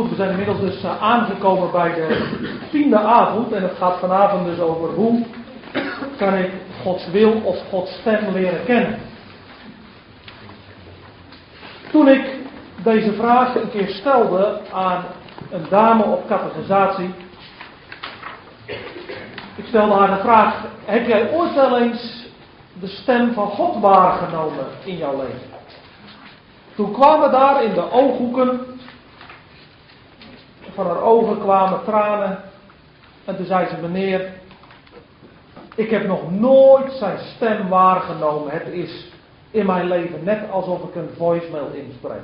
Goed, we zijn inmiddels dus aangekomen bij de 10e avond. En het gaat vanavond dus over hoe kan ik Gods wil of Gods stem leren kennen. Toen ik deze vraag een keer stelde aan een dame op catechisatie. Ik stelde haar de vraag: heb jij ooit wel eens de stem van God waargenomen in jouw leven? Toen kwamen daar in de ooghoeken van haar ogen kwamen tranen. En toen zei ze: meneer, ik heb nog nooit zijn stem waargenomen. Het is in mijn leven net alsof ik een voicemail inspreek.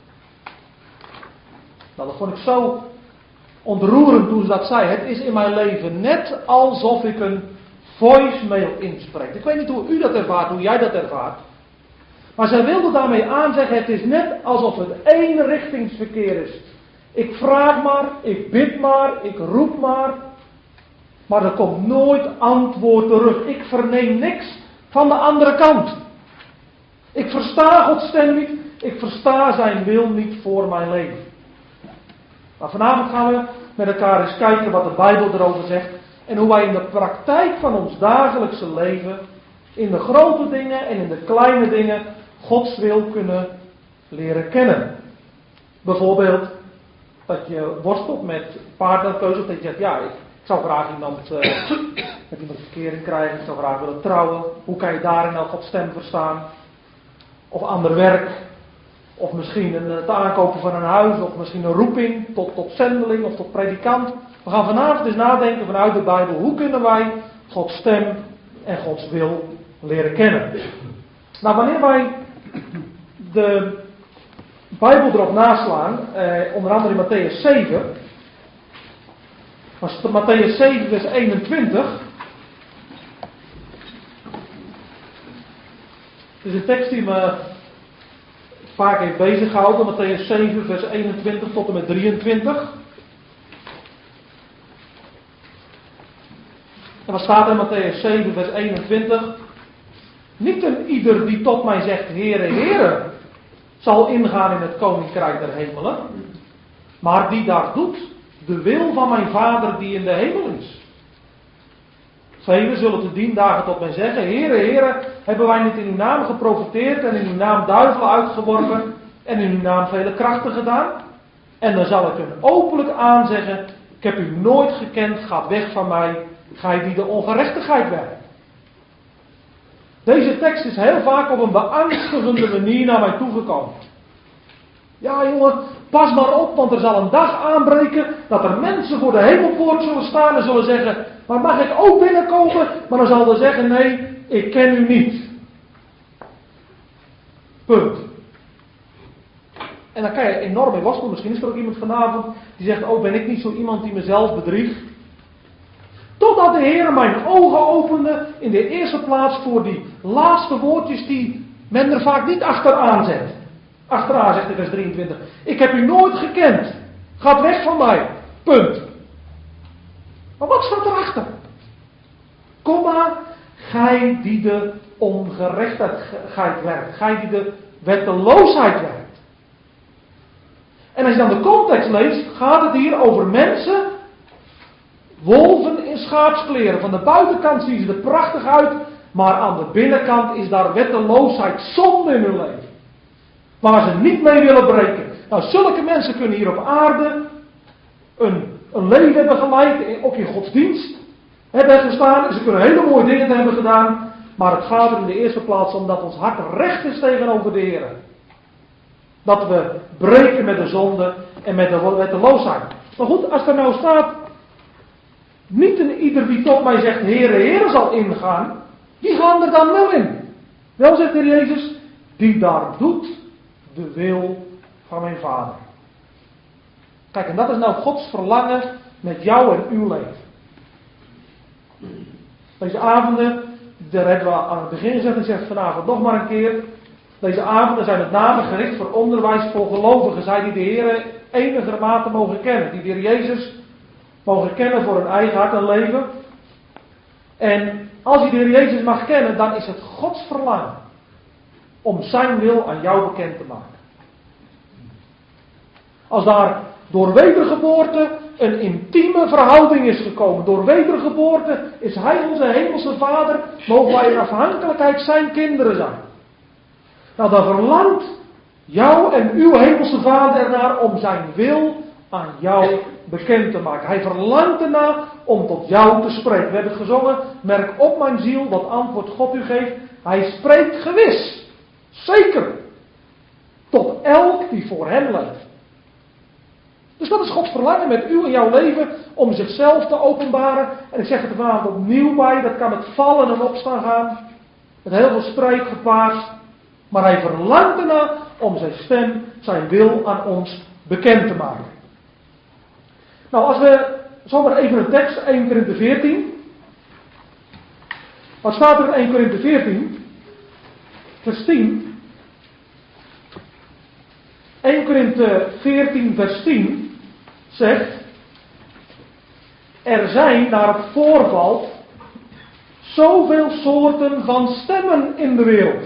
Nou, dat vond ik zo ontroerend toen ze dat zei. Het is in mijn leven net alsof ik een voicemail inspreek. Ik weet niet hoe u dat ervaart, hoe jij dat ervaart. Maar zij wilde daarmee aanzeggen, het is net alsof het eenrichtingsverkeer is. Ik vraag maar, ik bid maar, ik roep maar er komt nooit antwoord terug. Ik verneem niks van de andere kant. Ik versta Gods stem niet, ik versta zijn wil niet voor mijn leven. Maar vanavond gaan we met elkaar eens kijken wat de Bijbel erover zegt. En hoe wij in de praktijk van ons dagelijkse leven, in de grote dingen en in de kleine dingen, Gods wil kunnen leren kennen. Bijvoorbeeld dat je worstelt met partnerkeuze. Dat je zegt, ja, ik zou graag met iemand verkering krijgen. Ik zou graag willen trouwen. Hoe kan je daarin nou Gods stem verstaan? Of ander werk. Of misschien het aankopen van een huis. Of misschien een roeping tot zendeling of tot predikant. We gaan vanavond eens nadenken vanuit de Bijbel. Hoe kunnen wij Gods stem en Gods wil leren kennen? Nou, wanneer wij de Bijbel erop naslaan, onder andere in Mattheüs 7. Mattheüs 7 vers 21. Het is een tekst die me vaak heeft bezig gehouden. Mattheüs 7 vers 21 tot en met 23. En wat staat er in Mattheüs 7 vers 21? Niet een ieder die tot mij zegt, Heere, Heere, zal ingaan in het koninkrijk der hemelen, maar die daar doet de wil van mijn Vader die in de hemel is. Velen zullen te dien dagen tot mij zeggen, Heere, Heere, hebben wij niet in uw naam geprofeteerd en in uw naam duivelen uitgeworpen en in uw naam vele krachten gedaan? En dan zal ik hun openlijk aanzeggen, ik heb u nooit gekend, ga weg van mij, gij die de ongerechtigheid werkt. Deze tekst is heel vaak op een beangstigende manier naar mij toegekomen. Ja jongen, pas maar op, want er zal een dag aanbreken dat er mensen voor de hemelpoort zullen staan en zullen zeggen, maar mag ik ook binnenkomen? Maar dan zal er zeggen, nee, ik ken u niet. Punt. En dan kan je enorm in worstelen. Misschien is er ook iemand vanavond die zegt, oh, ben ik niet zo iemand die mezelf bedriegt? Totdat de Heer mijn ogen opende in de eerste plaats voor die laatste woordjes die men er vaak niet achteraan zet. Achteraan zegt in vers 23. Ik heb u nooit gekend. Gaat weg van mij. Punt. Maar wat staat erachter? Komma, gij die de ongerechtigheid werkt. Gij die de wetteloosheid werkt. En als je dan de context leest, gaat het hier over mensen, wolven in schaapskleren. Van de buitenkant zien ze er prachtig uit, maar aan de binnenkant is daar wetteloosheid, zonde in hun leven. Waar ze niet mee willen breken. Nou, zulke mensen kunnen hier op aarde een leven hebben geleid, ook in godsdienst hebben gestaan. Ze kunnen hele mooie dingen hebben gedaan, maar het gaat er in de eerste plaats om dat ons hart recht is tegenover de Heer. Dat we breken met de zonde en met de wetteloosheid. Maar goed, als er nou staat, niet een ieder die tot mij zegt, Heere, Heere zal ingaan, die gaan er dan wel in. Wel zegt de Heer Jezus, die daar doet de wil van mijn Vader. Kijk, en dat is nou Gods verlangen met jou en uw leven. Deze avonden, daar hebben we aan het begin gezegd, ik zeg vanavond nog maar een keer. Deze avonden zijn met name gericht voor onderwijs voor gelovigen. Zij die de Heer enigermate mogen kennen. Die de Heer Jezus mogen kennen voor hun eigen hart en leven. En als je de Heer Jezus mag kennen, dan is het Gods verlangen om zijn wil aan jou bekend te maken. Als daar door wedergeboorte een intieme verhouding is gekomen. Door wedergeboorte is Hij onze hemelse Vader, mogen wij in afhankelijkheid zijn kinderen zijn. Nou, dan verlangt jou en uw hemelse Vader ernaar om zijn wil aan jou bekend te maken. Hij verlangt ernaar om tot jou te spreken. We hebben het gezongen, merk op mijn ziel wat antwoord God u geeft. Hij spreekt gewis, zeker, tot elk die voor hem leeft. Dus dat is Gods verlangen met u en jouw leven om zichzelf te openbaren. En ik zeg het er vanavond opnieuw bij, dat kan met vallen en opstaan gaan. Met heel veel strijd gepaard. Maar hij verlangt ernaar om zijn stem, zijn wil aan ons bekend te maken. Nou, als we zomaar even een tekst, 1 Korinthe 14. Wat staat er in 1 Korinthe 14? Vers 10. 1 Korinthe 14 vers 10 zegt: er zijn naar het voorvalt zoveel soorten van stemmen in de wereld.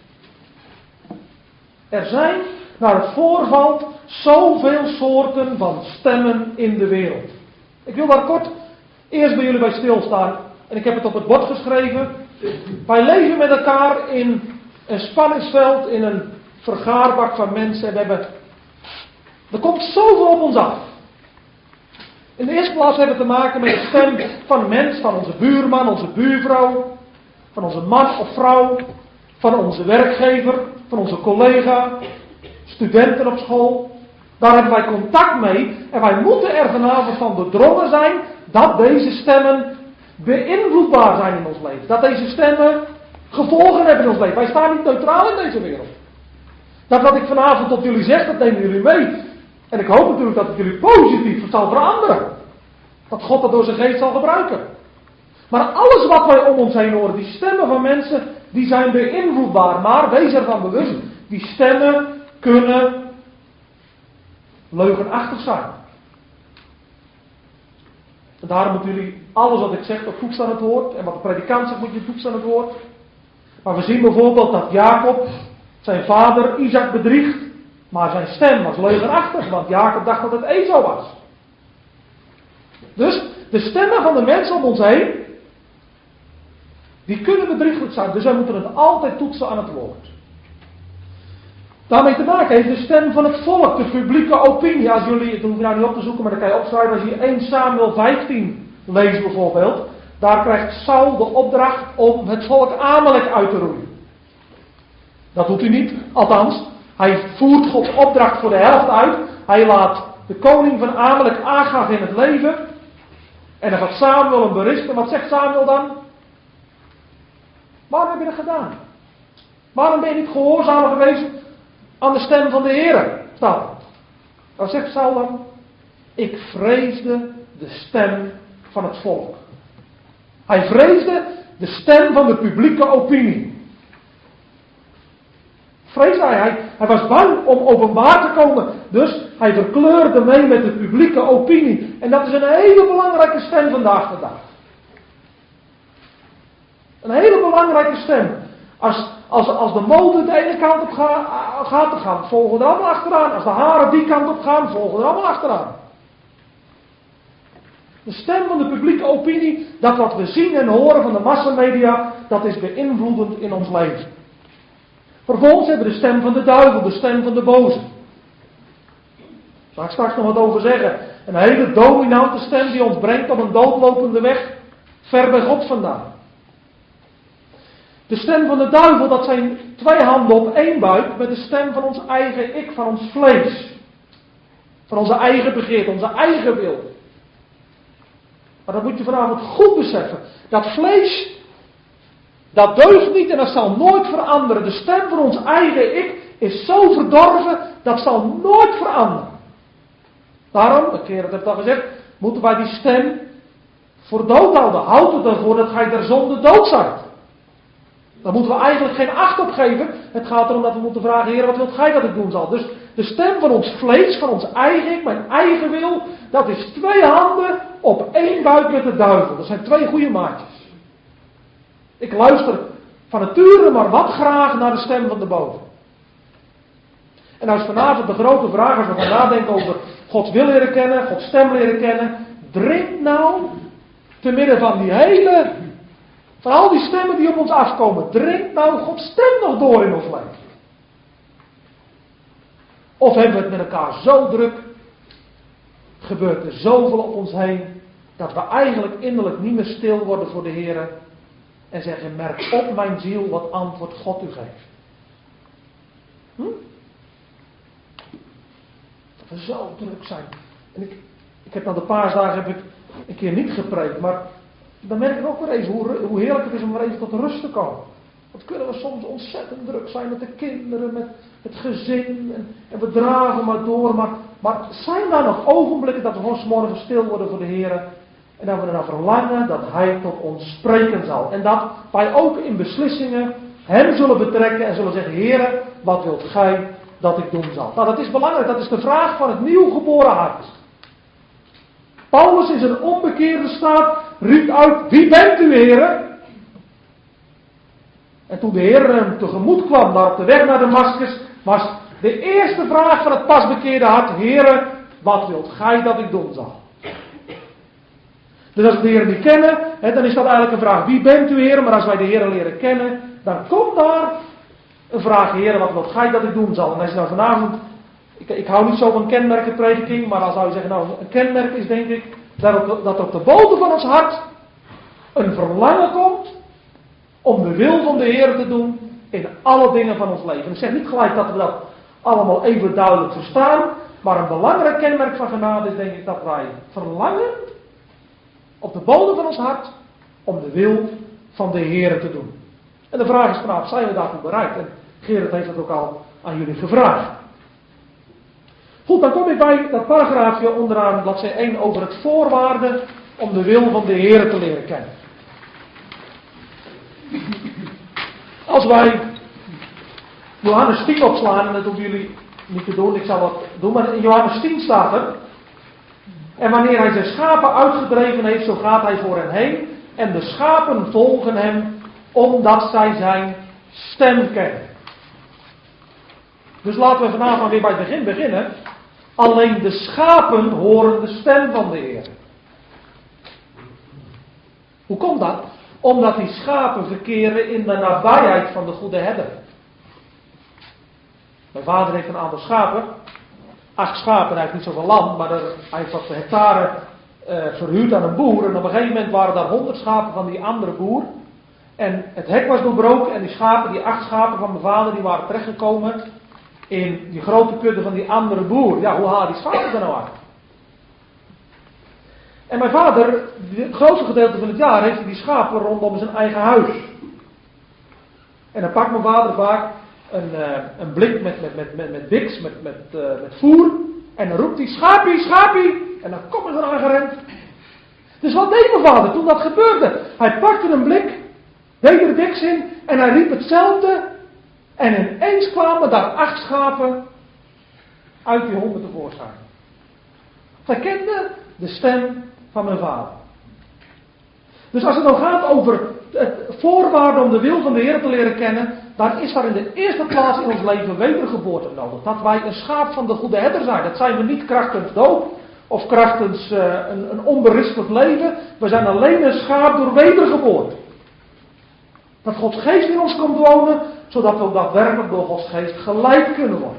Er zijn naar het voorvalt zoveel soorten van stemmen in de wereld. Ik wil daar kort eerst bij jullie bij stilstaan. En ik heb het op het bord geschreven. Wij leven met elkaar in een spanningsveld, in een vergaarbak van mensen. En er komt zoveel op ons af. In de eerste plaats hebben we te maken met de stem van een mens, van onze buurman, onze buurvrouw, van onze man of vrouw, van onze werkgever, van onze collega, studenten op school. Daar hebben wij contact mee en wij moeten er vanavond van doordrongen zijn dat deze stemmen beïnvloedbaar zijn in ons leven. Dat deze stemmen gevolgen hebben in ons leven. Wij staan niet neutraal in deze wereld. Dat wat ik vanavond tot jullie zeg, dat nemen jullie mee. En ik hoop natuurlijk dat het jullie positief zal veranderen. Dat God dat door zijn geest zal gebruiken. Maar alles wat wij om ons heen horen, die stemmen van mensen, die zijn beïnvloedbaar. Maar wees ervan bewust, die stemmen kunnen leugenachtig zijn. En daarom moeten jullie alles wat ik zeg ook toetsen aan het woord. En wat de predikant zegt moet je toetsen aan het woord. Maar we zien bijvoorbeeld dat Jacob zijn vader Isaac bedriegt. Maar zijn stem was leugenachtig, want Jacob dacht dat het Esau was. Dus de stemmen van de mensen om ons heen, die kunnen bedrieglijk zijn. Dus wij moeten het altijd toetsen aan het woord. Daarmee te maken heeft de stem van het volk, de publieke opinie. Als jullie, dat hoef je nou niet op te zoeken, maar dan kan je opschrijven. Als je 1 Samuel 15 leest bijvoorbeeld. Daar krijgt Saul de opdracht om het volk Amalek uit te roeien. Dat doet hij niet, althans. Hij voert Gods opdracht voor de helft uit. Hij laat de koning van Amalek Agag in het leven. En dan gaat Samuel hem berispen. Wat zegt Samuel dan? Waarom heb je dat gedaan? Waarom ben je niet gehoorzaam geweest aan de stem van de Heer? Staat er. Wat zegt Saul dan? Ik vreesde de stem van het volk. Hij vreesde de stem van de publieke opinie. Vreesde hij was bang om openbaar te komen. Dus hij verkleurde mee met de publieke opinie. En dat is een hele belangrijke stem vandaag de dag. Een hele belangrijke stem. Als de motor de ene kant op gaat, dan gaan volgen er allemaal achteraan. Als de haren die kant op gaan, volgen er allemaal achteraan. De stem van de publieke opinie, dat wat we zien en horen van de massamedia, dat is beïnvloedend in ons leven. Vervolgens hebben we de stem van de duivel, de stem van de boze. Daar zal ik straks nog wat over zeggen. Een hele dominante stem die ons brengt op een doodlopende weg, ver bij God vandaan. De stem van de duivel, dat zijn 2 handen op 1 buik met de stem van ons eigen ik, van ons vlees. Van onze eigen begeerte, onze eigen wil. Maar dat moet je vanavond goed beseffen. Dat vlees, dat deugt niet en dat zal nooit veranderen. De stem van ons eigen ik is zo verdorven, dat zal nooit veranderen. Daarom, een keer dat heb ik al gezegd, moeten wij die stem voor dood houden. Houd het ervoor dat gij der zonde dood zijt. Daar moeten we eigenlijk geen acht op geven. Het gaat erom dat we moeten vragen, Heer, wat wilt gij dat ik doen zal? Dus de stem van ons vlees, van ons eigen ik, mijn eigen wil, dat is 2 handen op 1 buik met de duivel. Dat zijn 2 goede maatjes. Ik luister van nature maar wat graag naar de stem van de boven. En nou is vanavond de grote vraag, als we gaan nadenken over Gods wil leren kennen, Gods stem leren kennen. Dringt nou, te midden van van al die stemmen die op ons afkomen, dringt nou Gods stem nog door in ons leven? Of hebben we het met elkaar zo druk, gebeurt er zoveel op ons heen, dat we eigenlijk innerlijk niet meer stil worden voor de Heer en zeggen, merk op mijn ziel wat antwoord God u geeft. Dat we zo druk zijn. En ik heb na de paasdagen heb ik een keer niet gepreekt, maar dan merk ik ook weer even hoe heerlijk het is om weer even tot rust te komen. Wat kunnen we soms ontzettend druk zijn met de kinderen, met het gezin en we dragen maar door. Maar zijn daar nog ogenblikken dat we gewoon 's morgens stil worden voor de Heer en dat we ernaar verlangen dat Hij tot ons spreken zal. En dat wij ook in beslissingen Hem zullen betrekken en zullen zeggen, Heer, wat wilt Gij dat ik doen zal? Nou, dat is belangrijk, dat is de vraag van het nieuw geboren hart. Paulus in zijn onbekeerde staat riep uit, wie bent u, Heer? En toen de Heer hem tegemoet kwam, daar op de weg naar Damaskus, was de eerste vraag van het pasbekeerde hart, Heer, wat wilt Gij dat ik doen zal? Dus als we de Heer niet kennen, dan is dat eigenlijk een vraag, wie bent u, Heer? Maar als wij de Heer leren kennen, dan komt daar een vraag, Heer, wat wilt Gij dat ik doen zal? En als je nou vanavond, ik hou niet zo van kenmerkenprediking, maar dan zou je zeggen, nou, een kenmerk is denk ik, dat op de bodem van ons hart een verlangen komt om de wil van de Heer te doen in alle dingen van ons leven. Ik zeg niet gelijk dat we dat allemaal even duidelijk verstaan, maar een belangrijk kenmerk van genade is denk ik dat wij verlangen op de bodem van ons hart om de wil van de Heer te doen. En de vraag is vanavond, zijn we daartoe bereid? En Gerrit heeft dat ook al aan jullie gevraagd. Goed, dan kom ik bij dat paragraafje onderaan bladzijde 1 over het voorwaarde om de wil van de Heer te leren kennen. Als wij Johannes 10 opslaan, en dat hoeven jullie niet te doen, ik zal dat doen, maar in Johannes 10 staat er, en wanneer hij zijn schapen uitgedreven heeft, zo gaat hij voor hen heen, en de schapen volgen hem, omdat zij zijn stem kennen. Dus laten we vanavond weer bij het begin beginnen. Alleen de schapen horen de stem van de Heer. Hoe komt dat? Omdat die schapen verkeren in de nabijheid van de goede herder. Mijn vader heeft een aantal schapen. 8 schapen, hij heeft niet zoveel land, maar hij heeft wat hectare verhuurd aan een boer. En op een gegeven moment waren daar 100 schapen van die andere boer. En het hek was doorbroken en die schapen, die 8 schapen van mijn vader, die waren terechtgekomen in die grote kudde van die andere boer. Ja, hoe halen die schapen er nou uit? En mijn vader, het grootste gedeelte van het jaar, heeft hij die schapen rondom zijn eigen huis. En dan pakt mijn vader vaak een blik met biks, met voer. En dan roept hij, schapie, schapie. En dan komen ze eraan gerend. Dus wat deed mijn vader toen dat gebeurde? Hij pakte een blik, deed er biks in en hij riep hetzelfde. En ineens kwamen daar 8 schapen uit die 100 tevoorschijn. Zij kenden de stem van mijn vader. Dus als het nou gaat over het voorwaarde om de wil van de Heer te leren kennen, dan is daar in de eerste plaats in ons leven wedergeboorte nodig. Dat wij een schaap van de goede herder zijn. Dat zijn we niet krachtens doop of krachtens een onberispelijk leven. We zijn alleen een schaap door wedergeboorte. Dat Gods geest in ons komt wonen, zodat we ook daadwerkelijk door Gods geest geleid kunnen worden.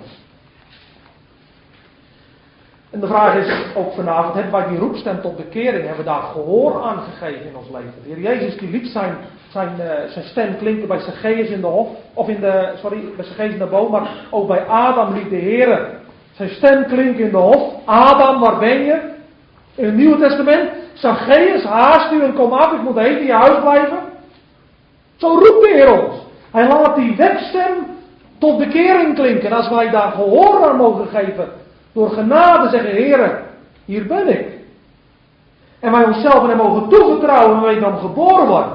En de vraag is ook vanavond, hebben wij die roepstem tot bekering, hebben we daar gehoor aan gegeven in ons leven? De Heer Jezus die liet zijn stem klinken bij Zacchaeus in de hof, bij Zacchaeus in de boom, maar ook bij Adam liet de Heer zijn stem klinken in de hof. Adam, waar ben je? In het Nieuwe Testament, Zacchaeus, haast u en kom af, ik moet even in je huis blijven. Zo roept de Heer ons. Hij laat die wegstem tot bekering klinken. En als wij daar gehoor aan mogen geven, door genade zeggen, Heere, hier ben ik. En wij onszelf aan hem mogen toevertrouwen en wij dan geboren worden.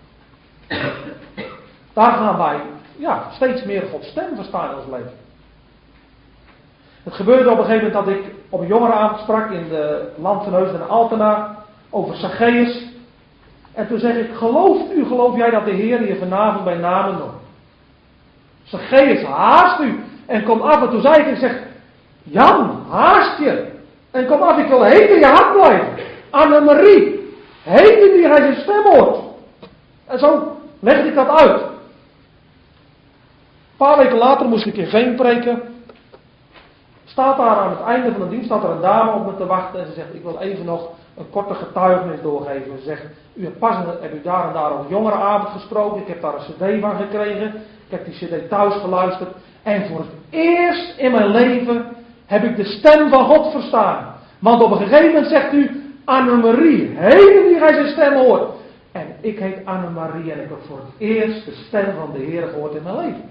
Daar gaan wij steeds meer Gods stem verstaan in ons leven. Het gebeurde op een gegeven moment dat ik op een jongerenavond sprak in de land van Heusden en Altena over Zacchaeus. En toen zeg ik, geloof jij dat de Heer je vanavond bij namen noemt? Zacchaeus, haast u en kom af. En toen zei ik zeg, Jan, haast je. En kom af, ik wil heet in je hart blijven. Annemarie. Heet in die hij zijn stem hoort. En zo legde ik dat uit. Een paar weken later moest ik in Veen preken. Staat daar aan het einde van de dienst, staat er een dame op me te wachten. En ze zegt, ik wil even nog een korte getuigenis doorgeven. Ze zegt, hebt u daar en daar op jongerenavond gesproken. Ik heb daar een cd van gekregen. Ik heb die cd thuis geluisterd. En voor het eerst in mijn leven heb ik de stem van God verstaan. Want op een gegeven moment zegt u, Annemarie, heden die hij zijn stem hoort. En ik heet Annemarie en ik heb voor het eerst de stem van de Heer gehoord in mijn leven.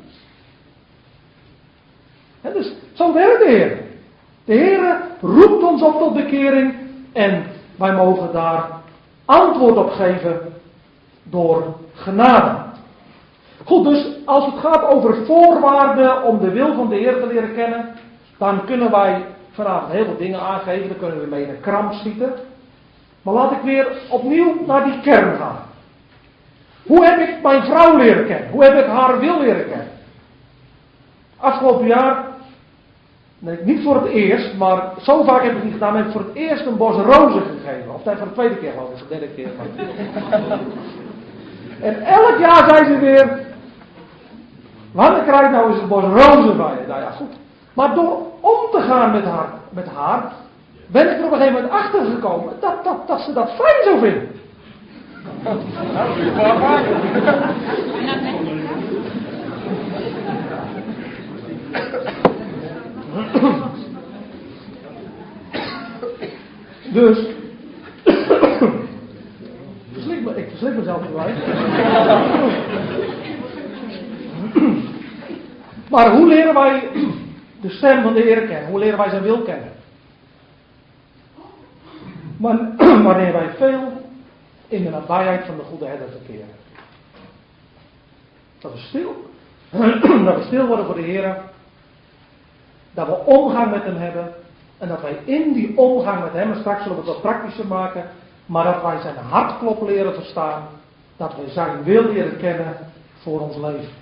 En dus, zo werkt de Heer. De Heer roept ons op tot bekering en wij mogen daar antwoord op geven door genade. Goed, dus als het gaat over voorwaarden om de wil van de Heer te leren kennen, dan kunnen wij vanavond heel veel dingen aangeven, dan kunnen we mee in een kramp schieten. Maar laat ik weer opnieuw naar die kern gaan. Hoe heb ik mijn vrouw leren kennen? Hoe heb ik haar wil leren kennen? Afgelopen jaar, nee, niet voor het eerst, maar zo vaak heb ik het niet gedaan, heb ik voor het eerst een bos rozen gegeven. Of voor de tweede keer geloof ik, voor de derde keer. En elk jaar zei ze weer, wanneer krijg ik nou eens een bos rozen bij je? Nou ja, goed. Maar door om te gaan met haar ben ik er op een gegeven moment achter gekomen dat ze dat fijn zou vinden. Dus, ik verslik mezelf gelijk. Maar hoe leren wij de stem van de Heer kennen? Hoe leren wij zijn wil kennen? Wanneer wij veel in de nabijheid van de goede herder verkeren. Dat we stil. Dat we stil worden voor de Heer. Dat we omgang met hem hebben. En dat wij in die omgang met hem, en straks zullen we het wat praktischer maken, maar dat wij zijn hartklop leren verstaan. Dat wij zijn wil leren kennen voor ons leven.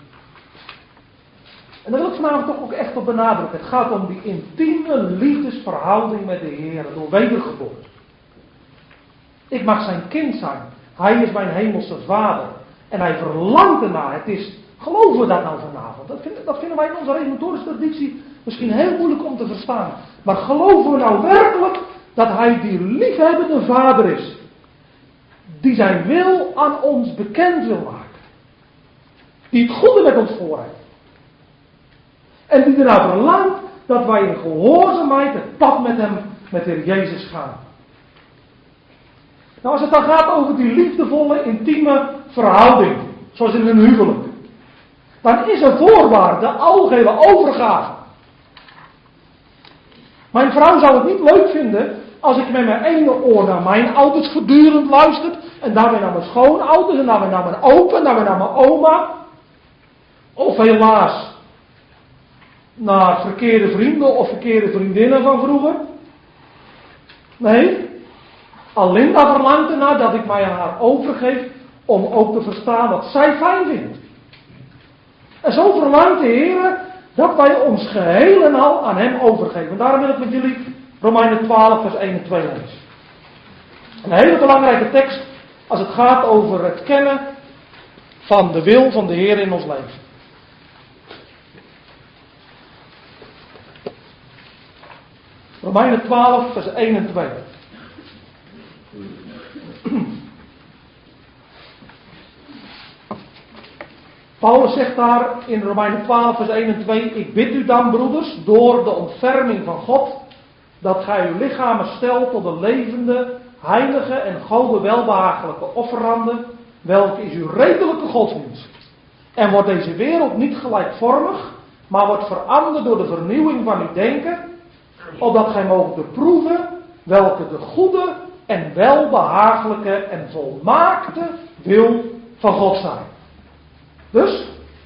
En daar wil ik vanavond toch ook echt op benadrukken. Het gaat om die intieme liefdesverhouding met de Heer door wedergeboorte. Ik mag zijn kind zijn. Hij is mijn hemelse vader. En hij verlangt ernaar. Het is, geloven we dat nou vanavond? Dat vinden wij in onze reformatorische traditie misschien heel moeilijk om te verstaan. Maar geloven we nou werkelijk dat hij die liefhebbende vader is? Die zijn wil aan ons bekend wil maken. Die het goede met ons voor heeft. En die ernaar verlangt dat wij in gehoorzaamheid het pad met hem, met de Heer Jezus gaan. Nou, als het dan gaat over die liefdevolle, intieme verhouding, zoals in een huwelijk, dan is een voorwaarde de algehele overgave. Mijn vrouw zou het niet leuk vinden als ik met mijn ene oor naar mijn ouders voortdurend luister, en dan weer naar mijn schoonouders, en dan weer naar mijn opa, en dan weer naar mijn oma. Of helaas naar verkeerde vrienden of verkeerde vriendinnen van vroeger. Nee, Alinda verlangt ernaar dat ik mij aan haar overgeef om ook te verstaan wat zij fijn vindt. En zo verlangt de Heer dat wij ons geheel en al aan hem overgeven. En daarom wil ik met jullie Romeinen 12 vers 1 en 2 lezen. Een hele belangrijke tekst als het gaat over het kennen van de wil van de Heer in ons leven. Romeinen 12 vers 1 en 2. Paulus zegt daar in Romeinen 12 vers 1 en 2. Ik bid u dan, broeders, door de ontferming van God, dat gij uw lichamen stelt tot een levende, heilige en Gode welbehagelijke offerande, welke is uw redelijke godsdienst. En wordt deze wereld niet gelijkvormig, maar wordt veranderd door de vernieuwing van uw denken, opdat gij moogt beproeven welke de goede en welbehagelijke en volmaakte wil van God zijn. Dus,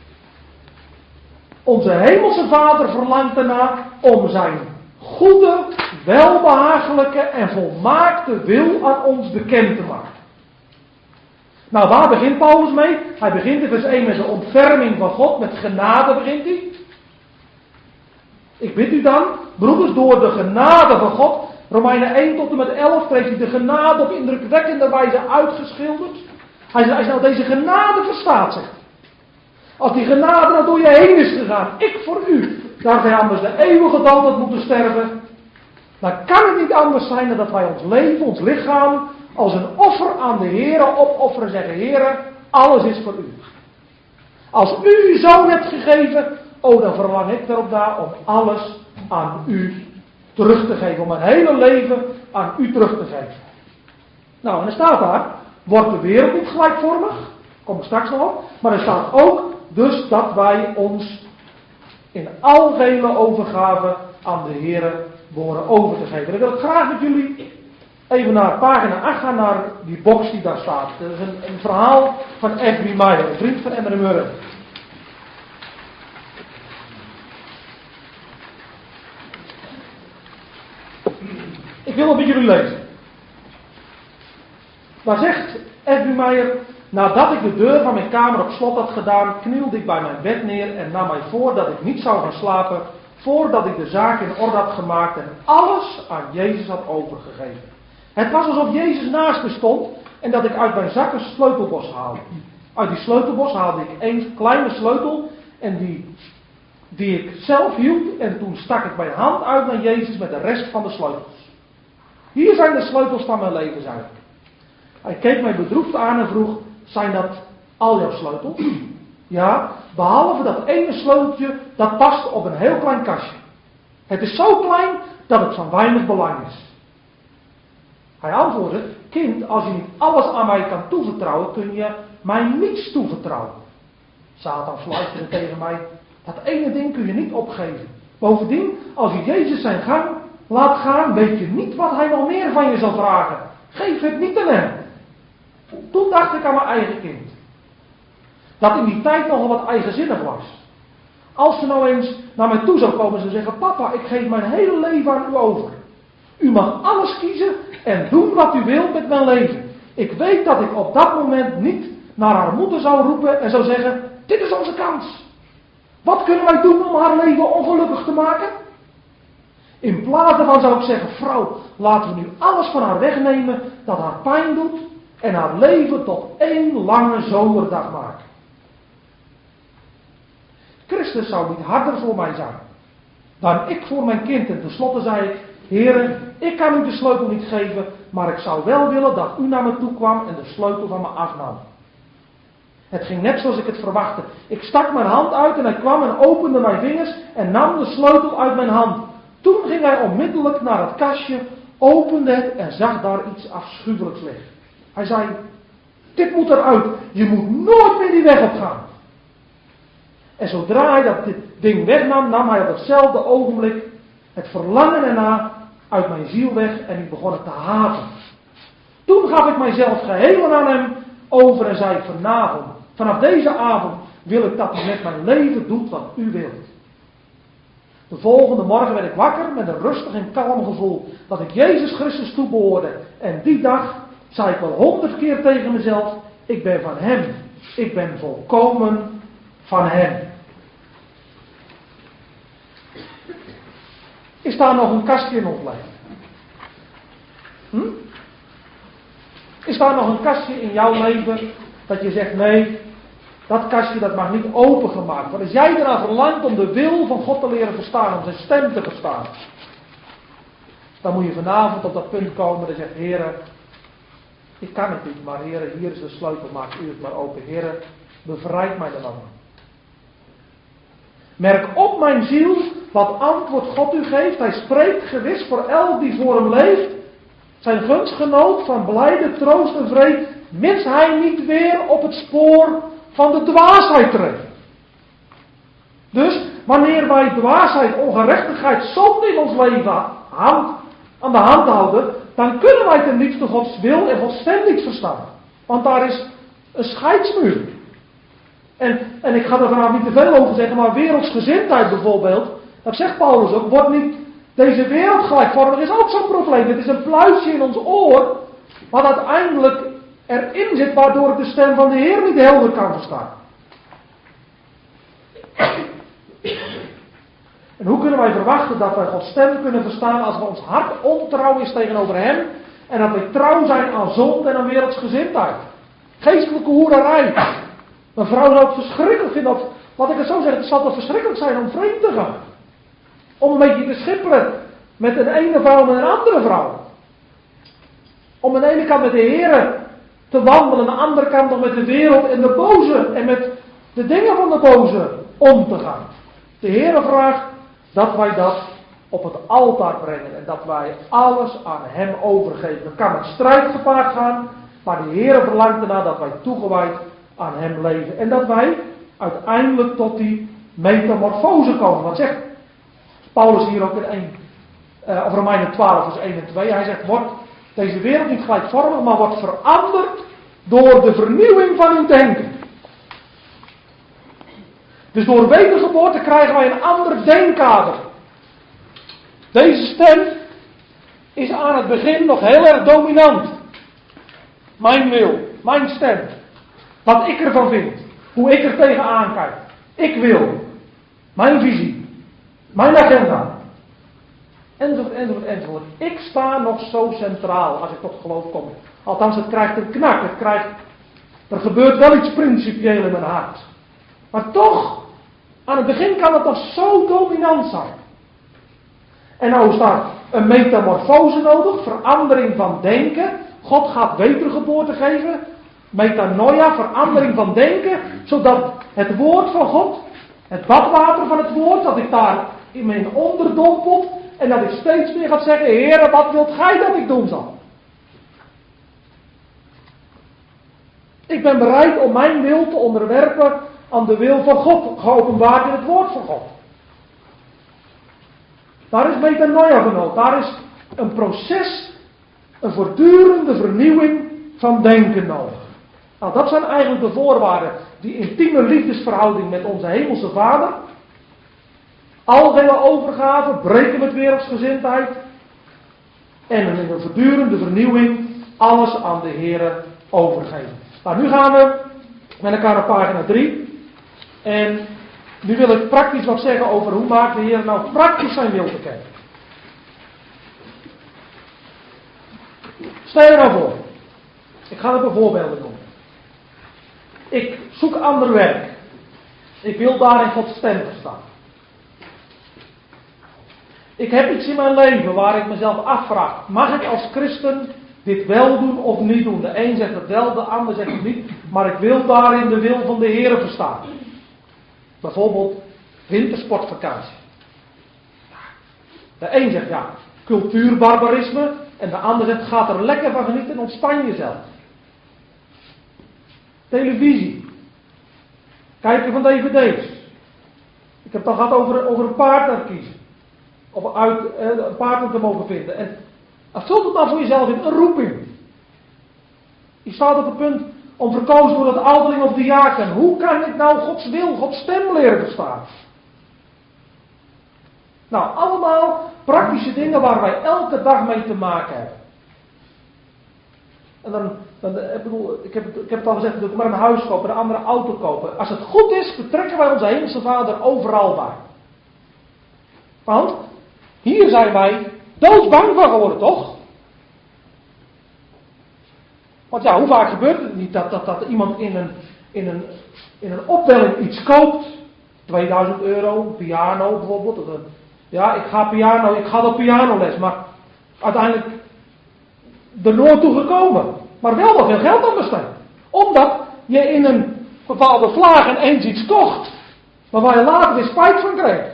onze hemelse Vader verlangt ernaar om zijn goede, welbehagelijke en volmaakte wil aan ons bekend te maken. Nou, waar begint Paulus mee? Hij begint in vers 1 met de ontferming van God, met genade begint hij. Ik bid u dan, broeders, door de genade van God, Romeinen 1 tot en met 11 kreeg hij de genade op indrukwekkende wijze uitgeschilderd. Hij zei, nou deze genade verstaat, zegt hij. Als die genade nou door je heen is gegaan, ik voor u, daar wij anders de eeuwige dood had moeten sterven, dan kan het niet anders zijn dan dat wij ons leven, ons lichaam, als een offer aan de Heere opofferen en zeggen, Heere, alles is voor u. Als u uw zoon hebt gegeven, dan verlang ik erop na om alles aan u terug te geven. Om mijn hele leven aan u terug te geven. Nou, en er staat daar, wordt de wereld niet gelijkvormig, kom ik straks nog op, maar er staat ook dus dat wij ons in algehele overgave aan de Heere behoren over te geven. Ik wil graag met jullie even naar pagina 8 gaan, naar die box die daar staat. Dat is een verhaal van F.B. Meyer, een vriend van Emre Murray. Ik wil het met jullie lezen. Daar zegt F.B. Meyer, nadat ik de deur van mijn kamer op slot had gedaan, knielde ik bij mijn bed neer en nam mij voor dat ik niet zou gaan slapen, voordat ik de zaak in orde had gemaakt en alles aan Jezus had overgegeven. Het was alsof Jezus naast me stond en dat ik uit mijn zak een sleutelbos haalde. Uit die sleutelbos haalde ik één kleine sleutel en die ik zelf hield en toen stak ik mijn hand uit naar Jezus met de rest van de sleutels. Hier zijn de sleutels van mijn leven, zei ik. Hij keek mij bedroefd aan en vroeg, zijn dat al jouw sleutels? Ja, behalve dat ene sleuteltje, dat past op een heel klein kastje. Het is zo klein dat het van weinig belang is. Hij antwoordde, kind, als je niet alles aan mij kan toevertrouwen, kun je mij niets toevertrouwen. Satan fluisterde tegen mij, dat ene ding kun je niet opgeven. Bovendien, als je Jezus zijn gang laat gaan, weet je niet wat hij nog meer van je zal vragen. Geef het niet aan hem. Toen dacht ik aan mijn eigen kind. Dat in die tijd nogal wat eigenzinnig was. Als ze nou eens naar mij toe zou komen en zeggen, papa, ik geef mijn hele leven aan u over. U mag alles kiezen en doen wat u wilt met mijn leven. Ik weet dat ik op dat moment niet naar haar moeder zou roepen en zou zeggen, dit is onze kans. Wat kunnen wij doen om haar leven ongelukkig te maken? In plaats daarvan zou ik zeggen, vrouw, laten we nu alles van haar wegnemen dat haar pijn doet en haar leven tot één lange zomerdag maken. Christus zou niet harder voor mij zijn dan ik voor mijn kind. En tenslotte zei ik, Heere, ik kan u de sleutel niet geven, maar ik zou wel willen dat u naar me toe kwam en de sleutel van me afnam. Het ging net zoals ik het verwachtte. Ik stak mijn hand uit en hij kwam en opende mijn vingers en nam de sleutel uit mijn hand. Toen ging hij onmiddellijk naar het kastje, opende het en zag daar iets afschuwelijks liggen. Hij zei, dit moet eruit, je moet nooit meer die weg op gaan. En zodra hij dat ding wegnam, nam hij op hetzelfde ogenblik het verlangen erna uit mijn ziel weg en ik begon het te haten. Toen gaf ik mijzelf geheel aan hem over en zei, vanaf deze avond wil ik dat u met mijn leven doet wat u wilt. De volgende morgen werd ik wakker met een rustig en kalm gevoel dat ik Jezus Christus toebehoorde. En die dag zei ik wel 100 keer tegen mezelf, ik ben van hem. Ik ben volkomen van hem. Is daar nog een kastje in ons leven? Is daar nog een kastje in jouw leven dat je zegt, nee, dat kastje dat mag niet opengemaakt worden. Als jij eraan verlangt om de wil van God te leren verstaan, om zijn stem te verstaan, dan moet je vanavond op dat punt komen en zeggen, Heere, ik kan het niet, maar Heere, hier is de sleutel, maak u het maar open. Heere, bevrijd mij dan. Merk op mijn ziel wat antwoord God u geeft. Hij spreekt gewis voor elk die voor hem leeft. Zijn gunstgenoot van blijde troost en vrede, mits hij niet weer op het spoor van de dwaasheid treedt. Dus wanneer wij dwaasheid, ongerechtigheid, zonde in ons leven aan de hand houden, dan kunnen wij ten diepste Gods wil en Gods stem niet verstaan. Want daar is een scheidsmuur. En ik ga er vanavond niet te veel over zeggen, maar wereldsgezindheid bijvoorbeeld, dat zegt Paulus ook, wordt niet deze wereld gelijkvormig, is ook zo'n probleem. Het is een pluisje in ons oor, wat uiteindelijk erin zit, waardoor ik de stem van de Heer niet helder kan verstaan. En hoe kunnen wij verwachten dat wij Gods stem kunnen verstaan als ons hart ontrouw is tegenover Hem en dat wij trouw zijn aan zonde en aan wereldsgezindheid? Geestelijke hoererij. Mijn vrouw zou het verschrikkelijk vinden, laat ik het zo zeggen, het zal toch verschrikkelijk zijn om vreemd te gaan. Om een beetje te schipperen met een ene vrouw met een andere vrouw. Om aan de ene kant met de Heere te wandelen, aan de andere kant nog met de wereld en de boze en met de dingen van de boze om te gaan. De Heere vraagt dat wij dat op het altaar brengen en dat wij alles aan Hem overgeven. Dat kan met strijd gepaard gaan, maar de Heere verlangt erna dat wij toegewijd aan Hem leven. En dat wij uiteindelijk tot die metamorfose komen. Wat zegt Paulus hier ook in Romeinen 12 vers 1 en 2. Hij zegt, wordt deze wereld niet gelijkvormig, maar wordt veranderd door de vernieuwing van uw denken. Dus door wedergeboorte krijgen wij een ander denkkader. Deze stem is aan het begin nog heel erg dominant. Mijn wil, mijn stem. Wat ik ervan vind. Hoe ik er tegenaan kijk. Ik wil. Mijn visie. Mijn agenda. Enzovoort, enzovoort, enzovoort. Ik sta nog zo centraal als ik tot geloof kom. Althans, het krijgt een knak. Er gebeurt wel iets principieel in mijn hart. Maar toch, aan het begin kan het nog zo dominant zijn. En nou is daar een metamorfose nodig, verandering van denken. God gaat wedergeboorte geven. Metanoia, verandering van denken, zodat het woord van God, het badwater van het woord, dat ik daar in mijn onderdompel en dat ik steeds meer ga zeggen, Heere, wat wilt gij dat ik doen zal? Ik ben bereid om mijn wil te onderwerpen aan de wil van God, geopenbaard in het woord van God. Daar is metanoia voor nodig. Daar is een proces, een voortdurende vernieuwing van denken nodig. Nou, dat zijn eigenlijk de voorwaarden. Die intieme liefdesverhouding met onze hemelse Vader. Algehele overgave, breken met wereldsgezindheid. En een voortdurende vernieuwing, alles aan de Heere overgeven. Nou, nu gaan we met elkaar naar pagina 3. En nu wil ik praktisch wat zeggen over hoe maakt de Heer nou praktisch zijn wil bekend. Stel je nou voor. Ik ga het voorbeelden doen. Ik zoek ander werk. Ik wil daarin Gods stem verstaan. Ik heb iets in mijn leven waar ik mezelf afvraag. Mag ik als christen dit wel doen of niet doen? De een zegt het wel, de ander zegt het niet. Maar ik wil daarin de wil van de Heer verstaan. Bijvoorbeeld wintersportvakantie. De een zegt ja, cultuurbarbarisme. En de ander zegt ga er lekker van genieten en ontspan jezelf. Televisie. Kijken van dvd's. Ik heb het al gehad over een partner kiezen. Of een partner te mogen vinden. En vul het nou voor jezelf in, een roeping. Je staat op het punt om verkozen door het ouderling of de diaken. Hoe kan ik nou Gods wil, Gods stem leren verstaan? Nou, allemaal praktische dingen waar wij elke dag mee te maken hebben. En ik heb het al gezegd, maar een huis kopen, een andere auto kopen. Als het goed is, betrekken wij onze hemelse Vader overal bij. Want hier zijn wij doodsbang van geworden, toch? Want ja, hoe vaak gebeurt het niet dat iemand in een opwelling iets koopt? 2000 euro, een piano bijvoorbeeld. Ja, ik ga op pianoles, maar uiteindelijk er nooit toe gekomen. Maar wel wat veel geld aan besteed. Omdat je in een bepaalde vlaag eens iets kocht, maar waar je later weer spijt van kreeg.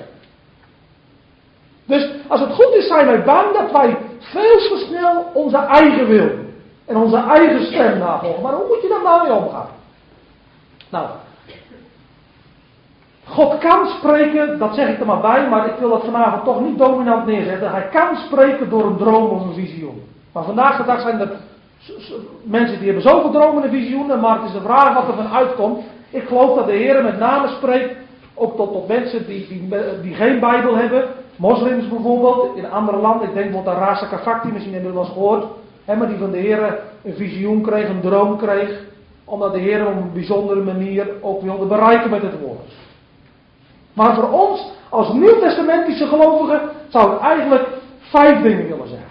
Dus als het goed is, zijn wij bang dat wij veel te snel onze eigen wil en onze eigen stem navolgen. Maar hoe moet je daar nou mee omgaan? Nou, God kan spreken, dat zeg ik er maar bij, maar ik wil dat vanavond toch niet dominant neerzetten. Hij kan spreken door een droom of een visioen. Maar vandaag de dag zijn er mensen die hebben zoveel dromen en visioenen, maar het is de vraag wat er van uitkomt. Ik geloof dat de Heer met name spreekt, ook tot mensen die geen Bijbel hebben. Moslims bijvoorbeeld, in andere landen, ik denk bijvoorbeeld aan Rasa Kafakti, misschien hebben jullie wel eens gehoord. Maar die van de Heer een visioen kreeg, een droom kreeg, omdat de Heer op een bijzondere manier ook wilde bereiken met het woord. Maar voor ons, Als nieuwtestamentische gelovige zou ik eigenlijk 5 dingen willen zeggen.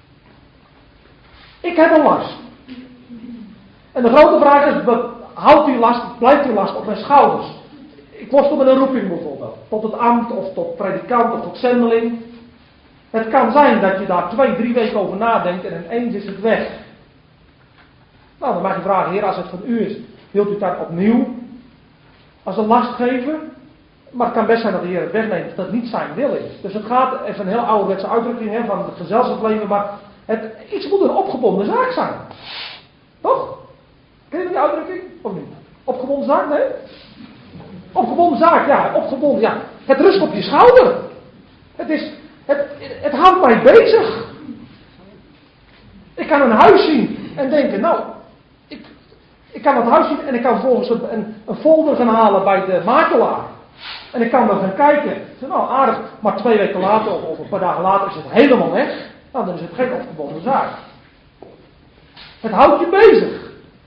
Ik heb een last. En de grote vraag is, houdt die last, blijft die last op mijn schouders? Ik worstel met een roeping bijvoorbeeld. Tot het ambt, of tot predikant, of tot zendeling. Het kan zijn dat je daar 2-3 weken over nadenkt en ineens is het weg. Nou, dan mag je vragen, Heer, als het van u is, wilt u dat opnieuw als een last geven? Maar het kan best zijn dat de Heer het wegneemt, dat het niet zijn wil is. Dus het gaat, even een heel ouderwetse uitdrukking van het gezelschapsleven, maar iets moet een opgebonden zaak zijn. Toch? Ken je die uitdrukking? Of niet? Opgebonden zaak? Nee? Opgebonden zaak, ja. Opgebonden, ja. Het rust op je schouder. Het houdt mij bezig. Ik kan een huis zien en denken, nou, ik kan dat huis zien en ik kan vervolgens een folder gaan halen bij de makelaar. En ik kan dan gaan kijken. Nou, aardig, maar 2 weken later of een paar dagen later is het helemaal weg. Nou, dan is het geen opgebonden zaak. Het houdt je bezig.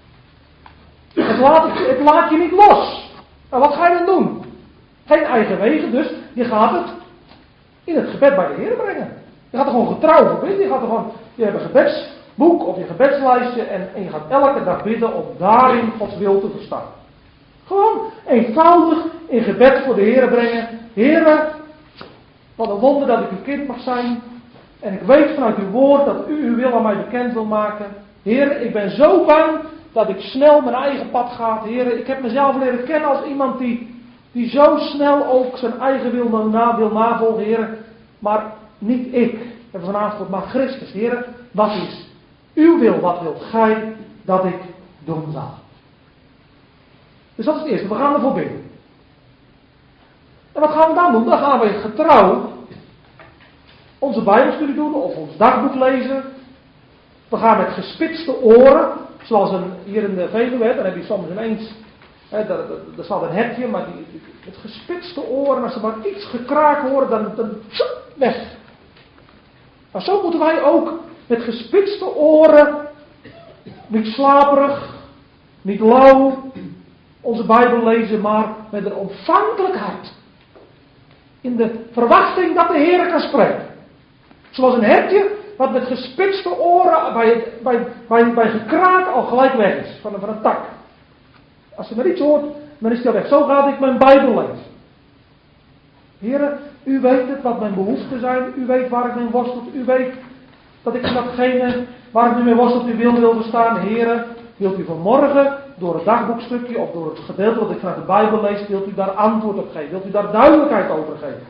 Het laat je niet los. Nou, wat ga je dan doen? Geen eigen wegen, dus je gaat het in het gebed bij de Heer brengen. Je gaat er gewoon getrouw voor bidden. Je hebt een gebedsboek of je gebedslijstje en je gaat elke dag bidden om daarin Gods wil te verstaan. Gewoon eenvoudig in gebed voor de Heer brengen. Heere, wat een wonder dat ik uw kind mag zijn. En ik weet vanuit uw woord dat u uw wil aan mij bekend wil maken. Heer, ik ben zo bang dat ik snel mijn eigen pad ga. Heer, ik heb mezelf leren kennen als iemand die zo snel ook zijn eigen wil navolgen, Heer. Maar niet ik. En vanavond maar Christus. Heer, wat is uw wil? Wat wilt gij dat ik doen zal? Dus dat is het eerste. We gaan ervoor bidden. En wat gaan we dan doen? Dan gaan we getrouw onze Bijbelstudie doen of ons dagboek lezen. We gaan met gespitste oren, zoals hier in de Veluwe, dan heb je soms ineens, er staat een hekje, maar met gespitste oren, als ze maar iets gekraak horen, dan weg. Maar zo moeten wij ook met gespitste oren, niet slaperig, niet lauw, onze Bijbel lezen, maar met een ontvankelijk hart. In de verwachting dat de Heer kan spreken. Zoals een hertje wat met gespitste oren bij gekraak al gelijk weg is. Van een tak. Als je maar iets hoort, dan is hij al weg. Zo gaat ik mijn Bijbel lezen. Heren, u weet het wat mijn behoeften zijn. U weet waar ik mee worstel. U weet dat ik datgene waar ik nu mee worstel uw wil verstaan. Heren, wilt u vanmorgen door het dagboekstukje of door het gedeelte wat ik vanuit de Bijbel lees, wilt u daar antwoord op geven? Wilt u daar duidelijkheid over geven?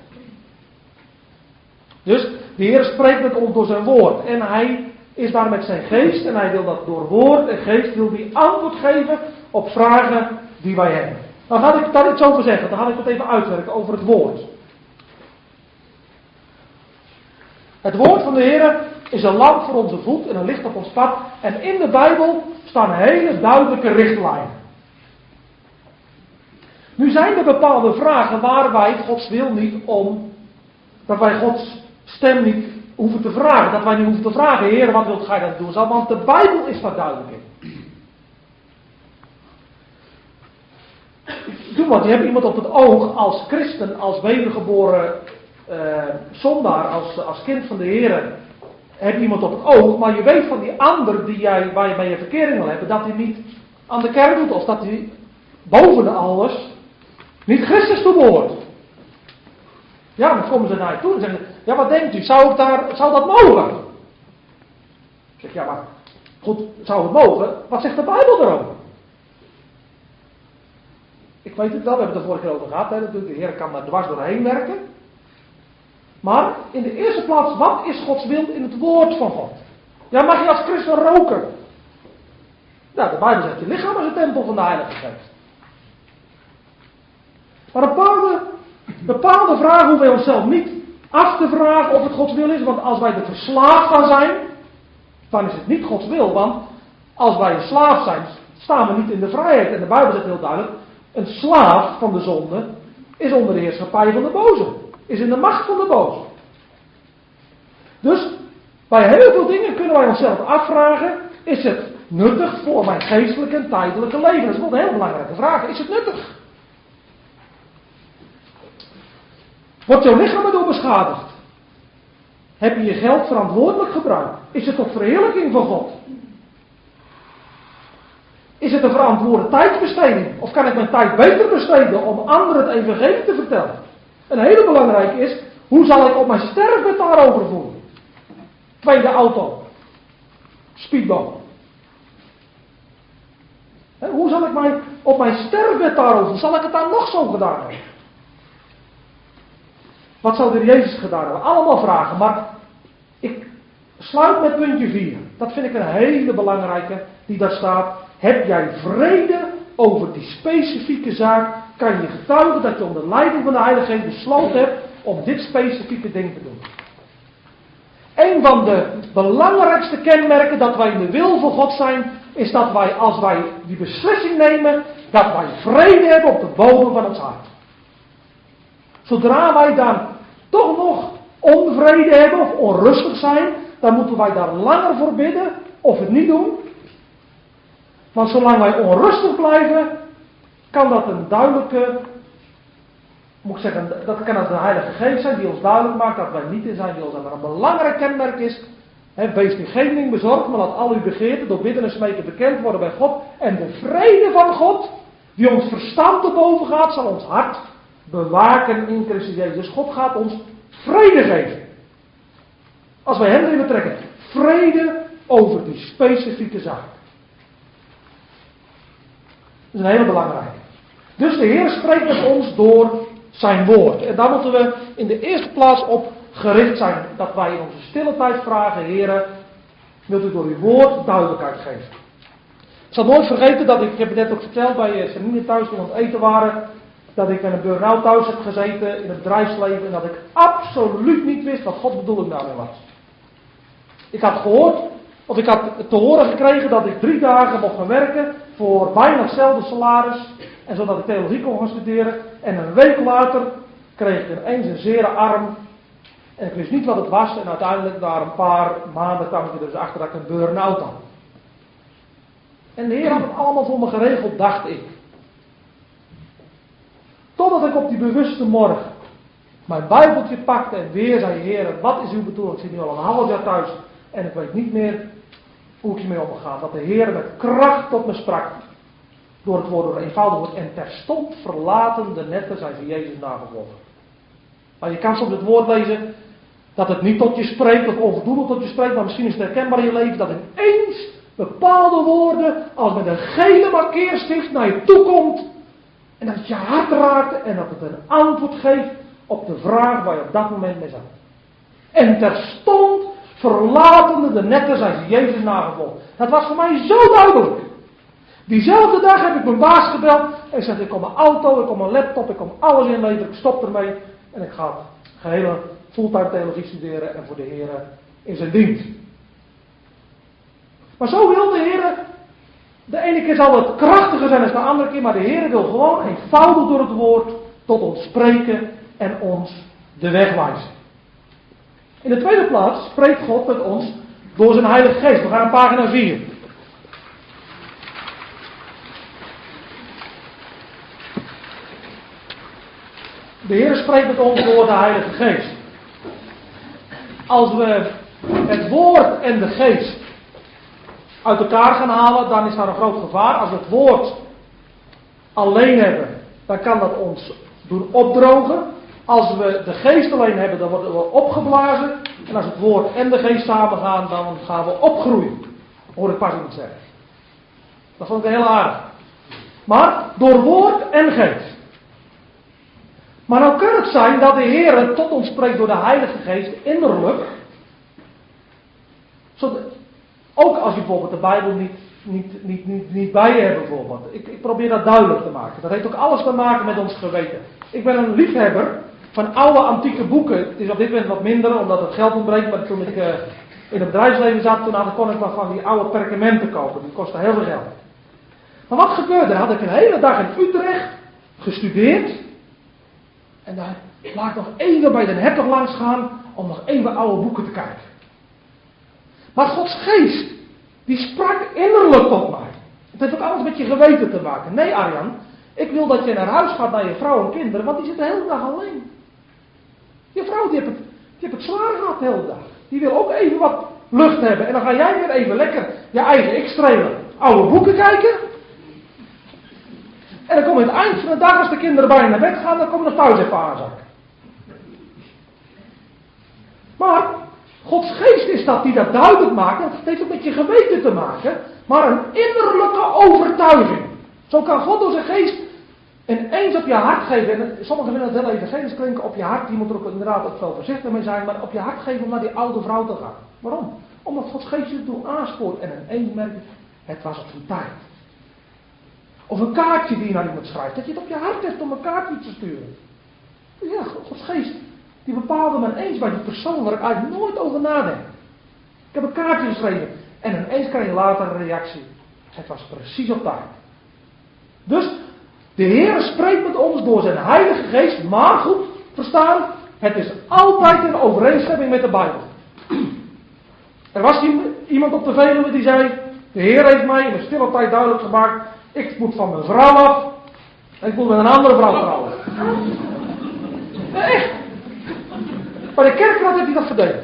Dus de Heer spreekt met ons door zijn woord. En hij is daar met zijn geest. En hij wil dat door woord en geest wil hij antwoord geven op vragen die wij hebben. Dan ga ik daar iets over zeggen. Dan ga ik het even uitwerken over het woord. Het woord van de Heer is een lamp voor onze voet en een licht op ons pad. En in de Bijbel staan hele duidelijke richtlijnen. Nu zijn er bepaalde vragen waar wij Gods wil niet om, dat wij Gods stem niet hoeven te vragen. Dat wij niet hoeven te vragen, Heer, wat wilt gij dat doen? Want de Bijbel is daar duidelijk in. Doe wat, je hebt iemand op het oog als christen, als wedergeboren zondaar, als kind van de Heer. Heb je iemand op het oog, maar je weet van die ander waar je bij je verkering wil hebben, dat hij niet aan de kerk doet, of dat hij boven alles niet Christus toebehoort. Ja, dan komen ze naar je toe en zeggen, ja, wat denkt u, zou dat mogen? Ik zeg, ja, maar goed, zou het mogen? Wat zegt de Bijbel erover? Ik weet het wel, we hebben het er vorige keer over gehad, natuurlijk, de Heer kan daar dwars doorheen werken. Maar in de eerste plaats, wat is Gods wil in het woord van God? Ja, mag je als christen roken? Ja, de Bijbel zegt, je lichaam is een tempel van de Heilige Geest. Maar bepaalde vragen hoeven wij onszelf niet af te vragen of het Gods wil is. Want als wij er verslaafd aan zijn, dan is het niet Gods wil. Want als wij een slaaf zijn, staan we niet in de vrijheid. En de Bijbel zegt heel duidelijk, een slaaf van de zonde is onder de heerschappij van de boze. Is in de macht van de boze. Dus bij heel veel dingen kunnen wij onszelf afvragen, is het nuttig voor mijn geestelijke en tijdelijke leven? Dat is wel een heel belangrijke vraag. Is het nuttig? Wordt jouw lichaam erdoor beschadigd? Heb je je geld verantwoordelijk gebruikt? Is het tot verheerlijking van God? Is het een verantwoorde tijdsbesteding? Of kan ik mijn tijd beter besteden om anderen het evangelie te vertellen? Een hele belangrijke is, hoe zal ik op mijn sterfbed daarover voelen? Tweede auto. Speedboot. Hoe zal ik op mijn sterfbed daarover? Zal ik het dan nog zo gedaan hebben? Wat zou de Jezus gedaan hebben? Allemaal vragen, maar ik sluit met puntje 4. Dat vind ik een hele belangrijke, die daar staat. Heb jij vrede over die specifieke zaak? Kan je getuigen dat je onder leiding van de Heilige Geest besloten hebt om dit specifieke ding te doen? Een van de belangrijkste kenmerken dat wij in de wil van God zijn, is dat wij, als wij die beslissing nemen, dat wij vrede hebben op de bodem van het hart. Zodra wij dan toch nog onvrede hebben of onrustig zijn, dan moeten wij daar langer voor bidden of het niet doen. Want zolang wij onrustig blijven, kan dat een duidelijke, moet ik zeggen, dat kan het de Heilige Geest zijn die ons duidelijk maakt dat wij niet in zijn wil zijn. Maar een belangrijk kenmerk is, wees in geen ding bezorgd, maar laat al uw begeerten door bidden en smeken bekend worden bij God. En de vrede van God, die ons verstand te boven gaat, zal ons hart bewaken in Christus Jezus. Dus God gaat ons vrede geven. Als wij hem erin betrekken. Vrede over die specifieke zaak. Dat is een hele belangrijke. Dus de Heer spreekt met ons door zijn woord. En daar moeten we in de eerste plaats op gericht zijn. Dat wij in onze stille tijd vragen, Heer, wilt u door uw woord duidelijkheid geven. Ik zal nooit vergeten dat ik heb het net ook verteld bij Janine thuis toen we aan het eten waren. Dat ik met een burn-out thuis heb gezeten in het bedrijfsleven. En dat ik absoluut niet wist wat Gods bedoeling daarmee was. Ik had gehoord, of ik had te horen gekregen dat ik 3 dagen mocht gaan werken voor bijna hetzelfde salaris. En zodat ik theologie kon gaan studeren. En een week later kreeg ik ineens een zere arm. En ik wist niet wat het was. En uiteindelijk na een paar maanden kwam ik er dus achter dat ik een burn-out had. En de Heer had het allemaal voor me geregeld, dacht ik. Totdat ik op die bewuste morgen mijn Bijbeltje pakte en weer zei, Heer, wat is uw bedoeling? Ik zit nu al een half jaar thuis en ik weet niet meer hoe ik hiermee omga. Dat de Heer met kracht tot me sprak. Door het woord, door een eenvoudig woord. En terstond verlaten de netten zijn ze Jezus nagevolgd. Maar je kan soms het woord lezen dat het niet tot je spreekt of onvoldoende tot je spreekt. Maar misschien is het herkenbaar in je leven dat ineens bepaalde woorden als met een gele markeerstift naar je toe komt. En dat het je hart raakt en dat het een antwoord geeft op de vraag waar je op dat moment mee zat. En terstond verlatende de netten zijn ze Jezus nagevolgd. Dat was voor mij zo duidelijk. Diezelfde dag heb ik mijn baas gebeld en zei, ik kom mijn auto, ik kom mijn laptop, ik kom alles inleveren, ik stop ermee en ik ga gehele fulltime theologie studeren en voor de Heer in zijn dienst. Maar zo wil de Heer, de ene keer zal het krachtiger zijn dan de andere keer, maar de Heer wil gewoon eenvoudig door het woord tot ons spreken en ons de weg wijzen. In de tweede plaats spreekt God met ons door zijn Heilige Geest. We gaan naar pagina 4. De Heer spreekt met ons door de Heilige Geest. Als we het woord en de geest uit elkaar gaan halen, dan is daar een groot gevaar. Als we het woord alleen hebben, dan kan dat ons doen opdrogen. Als we de geest alleen hebben, dan worden we opgeblazen. En als het woord en de geest samen gaan, dan gaan we opgroeien. Hoor ik pas iemand zeggen. Dat vond ik heel aardig. Maar door woord en geest. Maar nou kan het zijn dat de Heer tot ons spreekt door de Heilige Geest innerlijk. Ook als je bijvoorbeeld de Bijbel niet bij je hebt bijvoorbeeld. Ik probeer dat duidelijk te maken. Dat heeft ook alles te maken met ons geweten. Ik ben een liefhebber van oude antieke boeken. Het is op dit moment wat minder omdat het geld ontbreekt. Maar toen ik in het bedrijfsleven zat, kon ik wat van die oude perkamenten kopen. Die kostten heel veel geld. Maar wat gebeurde? Dan had ik een hele dag in Utrecht gestudeerd. En daar laat ik nog even bij de hertog langs gaan om nog even oude boeken te kijken. Maar Gods geest, die sprak innerlijk tot mij. Het heeft ook alles met je geweten te maken. Nee, Arjan, ik wil dat je naar huis gaat naar je vrouw en kinderen, want die zitten de hele dag alleen. Je vrouw die heeft het zwaar gehad de hele dag. Die wil ook even wat lucht hebben. En dan ga jij weer even lekker je eigen ik-strelen oude boeken kijken. En dan kom je aan het eind van de dag, als de kinderen bijna naar bed gaan, dan komen we thuis even aanzakken. Maar Gods geest is dat die dat duidelijk maakt. En het heeft ook met je geweten te maken. Maar een innerlijke overtuiging. Zo kan God door zijn geest ineens op je hart geven. En sommigen vinden het heel evangelisch klinken. Op je hart, die moet er ook inderdaad ook wel voorzichtig mee zijn. Maar op je hart geven om naar die oude vrouw te gaan. Waarom? Omdat Gods geest je ertoe aanspoort. En ineens merk je, het was op zijn tijd. Of een kaartje die je naar iemand schrijft. Dat je het op je hart hebt om een kaartje te sturen. Ja, Gods geest. Die bepaalde me ineens bij die persoon waar ik eigenlijk nooit over nadenk. Ik heb een kaartje geschreven. En ineens krijg je later een reactie. Het was precies op tijd. Dus, de Heer spreekt met ons door zijn Heilige Geest. Maar goed, verstaan. Het is altijd in overeenstemming met de Bijbel. Er was iemand op de Veluwe die zei. De Heer heeft mij in de stille tijd duidelijk gemaakt. Ik moet van mijn vrouw af. En ik moet met een andere vrouw trouwen. Echt. Bij de kerkraad heeft hij dat verdeeld.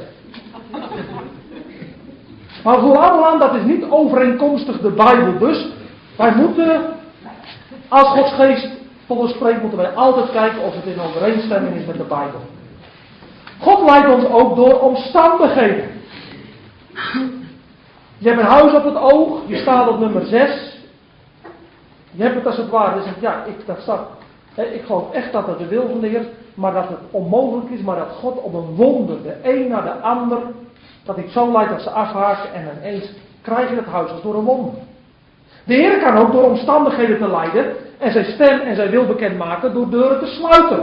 Maar vooral aan, dat is niet overeenkomstig de Bijbel. Dus wij moeten, als Gods geest tot ons spreekt, moeten wij altijd kijken of het in overeenstemming is met de Bijbel. God leidt ons ook door omstandigheden. Je hebt een huis op het oog, je staat op nummer 6. Je hebt het als het ware, dus ja, ik geloof echt dat het de wil van de Heer is, maar dat het onmogelijk is, maar dat God op een wonder, de een na de ander, dat ik zo leid dat ze afhaken en ineens krijg je het huis als door een wonder. De Heer kan ook door omstandigheden te leiden en zijn stem en zijn wil bekendmaken door deuren te sluiten.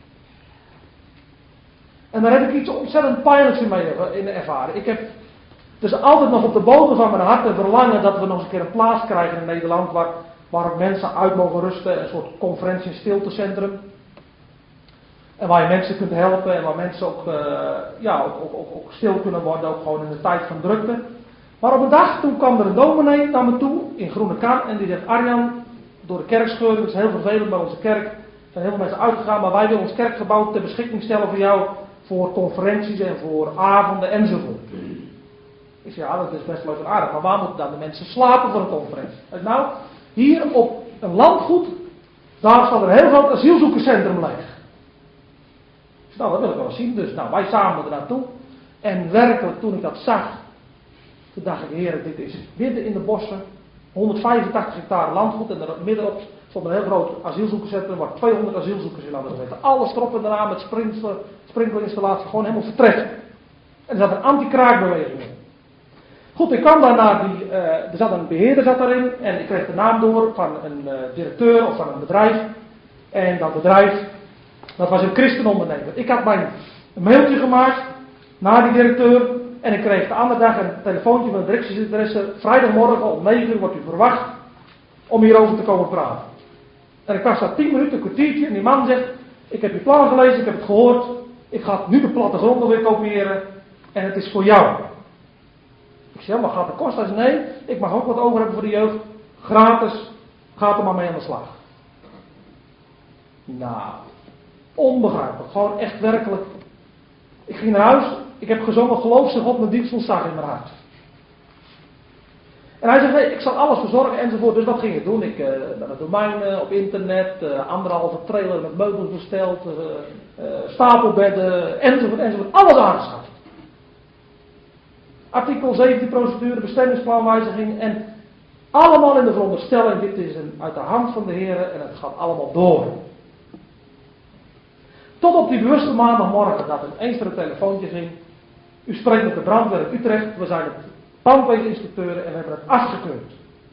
En daar heb ik iets ontzettend pijnlijks in ervaren. Ik heb dus altijd nog op de bodem van mijn hart een verlangen dat we nog eens een keer een plaats krijgen in Nederland waar ook mensen uit mogen rusten, een soort conferentie- en stiltecentrum. En waar je mensen kunt helpen en waar mensen ook stil kunnen worden, ook gewoon in de tijd van drukte. Maar op een dag, toen kwam er een dominee naar me toe, in Groenekan, en die zegt, Arjan, door de kerkscheuring, het is heel vervelend bij onze kerk, er zijn heel veel mensen uitgegaan, maar wij willen ons kerkgebouw ter beschikking stellen voor jou, voor conferenties en voor avonden enzovoort. Ik zei, ja, dat is best leuk en aardig, maar waar moeten dan de mensen slapen voor een conferentie? En nou, hier op een landgoed, daar staat een heel groot asielzoekerscentrum leeg. Nou, dat wil ik wel zien. Dus nou, wij samen er naartoe. En werkelijk, toen ik dat zag, toen dacht ik, Heer, dit is midden in de bossen, 185 hectare landgoed en er middenop stond een heel groot asielzoekerscentrum waar 200 asielzoekers in hadden gezeten. Alles erop en eraan met sprinklerinstallatie, gewoon helemaal vertrekken. En er zat een anti-kraakbeweging in. Goed, ik kwam daarna, er zat een beheerder daarin en ik kreeg de naam door van een directeur of van een bedrijf. En dat bedrijf, dat was een christenondernemer. Ik had een mailtje gemaakt naar die directeur en ik kreeg de andere dag een telefoontje van de directiesecretaresse. Vrijdagmorgen om 9 uur wordt u verwacht om hierover te komen praten. En ik was daar 10 minuten, een kwartiertje en die man zegt, ik heb uw plan gelezen, ik heb het gehoord. Ik ga nu de plattegrond weer kopiëren en het is voor jou. Ik zeg, maar gaat het kosten? Hij zei, nee, ik mag ook wat over hebben voor de jeugd. Gratis, gaat er maar mee aan de slag. Nou, onbegrijpelijk. Gewoon echt werkelijk. Ik ging naar huis, ik heb gezongen, geloof ze God met diepst ontzag in mijn hart. En hij zegt, nee, ik zal alles verzorgen enzovoort. Dus wat ging ik doen? Ik naar het domein op internet, 1,5 trailer met meubels besteld, stapelbedden, enzovoort, alles aangeschaft. Artikel 17 procedure, bestemmingsplanwijziging en allemaal in de veronderstelling, dit is uit de hand van de Heer en het gaat allemaal door. Tot op die bewuste maandagmorgen dat ineens er een telefoontje ging. U spreekt met de brandweer in Utrecht, we zijn het brandweerinspecteuren en we hebben het afgekeurd.